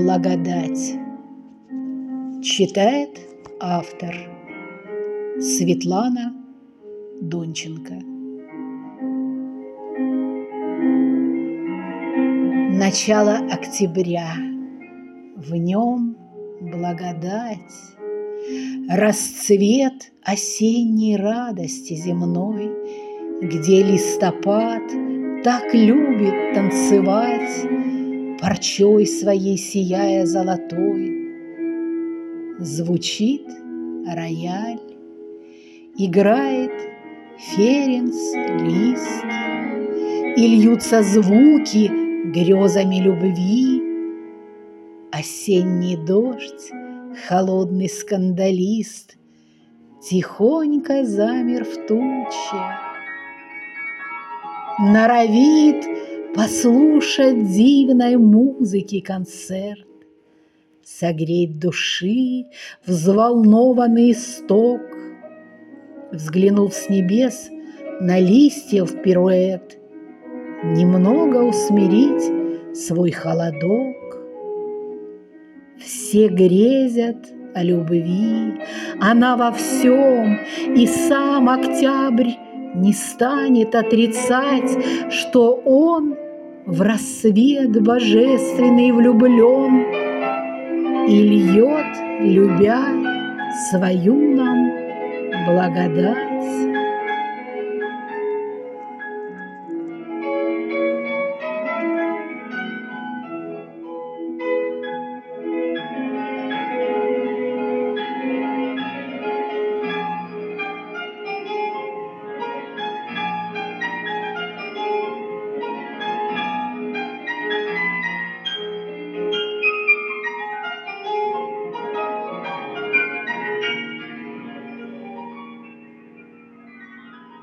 Благодать. Читает автор Светлана Донченко. Начало октября, в нем благодать, расцвет осенней радости земной, где листопад так любит танцевать, парчой своей сияя золотой. Звучит рояль, играет ференц лист, и льются звуки грезами любви. Осенний дождь, холодный скандалист, тихонько замер в туче, норовит послушать дивной музыки концерт, согреть души взволнованный исток, взглянув с небес на листьев пируэт, немного усмирить свой холодок. Все грезят о любви, она во всем, и сам октябрь не станет отрицать, что он в рассвет божественный влюблен и льет, любя, свою нам благодать.